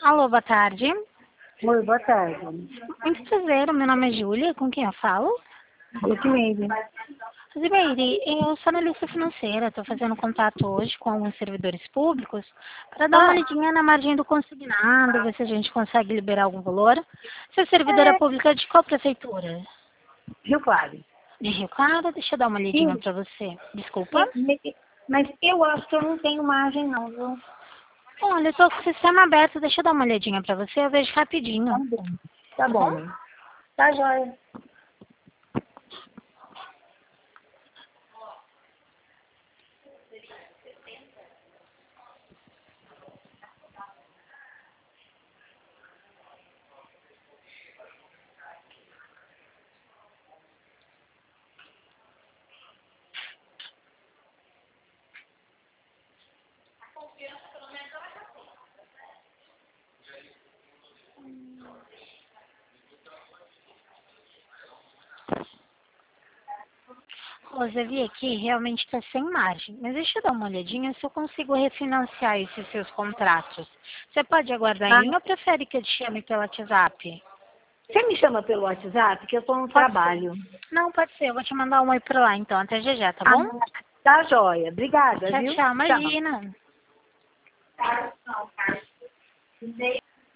Alô, boa tarde. Oi, boa tarde. Muito prazer, meu nome é Júlia, com quem eu falo? Lucimeire. Zimeire, eu sou analista financeira, estou fazendo contato hoje com alguns servidores públicos para dar uma olhadinha na margem do consignado, ver se a gente consegue liberar algum valor. Você é servidora pública de qual prefeitura? Rio Claro. De Rio Claro? Deixa eu dar uma olhadinha Sim. para você. Desculpa. Mas eu acho que eu não tenho margem não, viu? Olha, eu estou com o sistema aberto, deixa eu dar uma olhadinha para você, eu vejo rapidinho. Tá bom. Tá Tá bom? bom. Tá jóia. Rosa, eu vi aqui, realmente está sem margem. Mas deixa eu dar uma olhadinha se eu consigo refinanciar esses seus contratos. Você pode aguardar em Ah, linha ou prefere que eu te chame pelo WhatsApp? você me chama pelo WhatsApp, que eu tô no Pode ser. trabalho. Não, pode ser. Eu vou te mandar um oi por lá, então. Até já já, tá Ah, bom? tá jóia. Obrigada, Tchau, viu? tchau. Tchau. Imagina.